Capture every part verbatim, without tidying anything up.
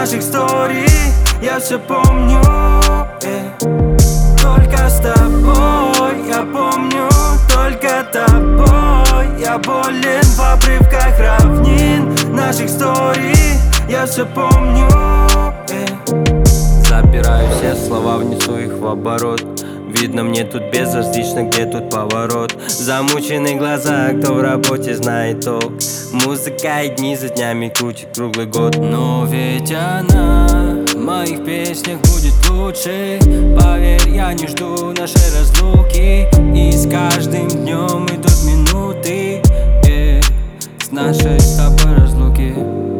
наших историй я все помню, э. Только с тобой я помню, только тобой я болен в обрывках равнин наших историй я все помню, э. Забираю все слова, внесу их в оборот. Видно, мне тут безразлично, где тут поворот. Замученные глаза, кто в работе знает толк. Музыка и дни за днями крутит круглый год. Но ведь она в моих песнях будет лучше. Поверь, я не жду нашей разлуки. И с каждым днем идут минуты, э, с нашей с тобой разлуки.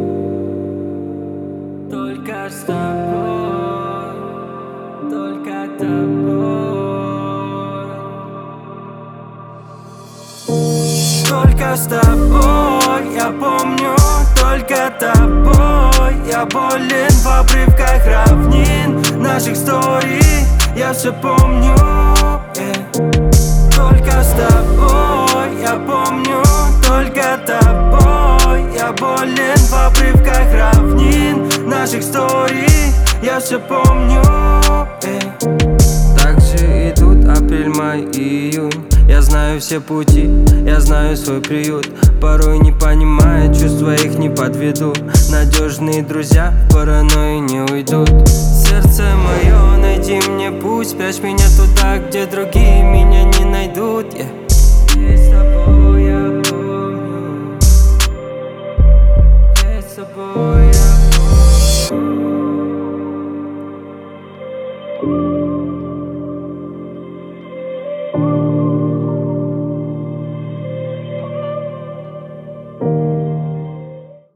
Только с тобой, только тобой. Только с тобой я помню, только тобой я болен в обрывках равнин наших историй я все помню, э. Только с тобой я помню, только тобой я болен в обрывках равнин наших историй я все помню, э. Так же идут апрель, май и июнь. Я знаю все пути, я знаю свой приют. Порой не понимая, чувства их не подведу. Надежные друзья в паранойи не уйдут. Сердце мое, найди мне путь. Спрячь меня туда, где другие меня не найдут, yeah. И с тобой я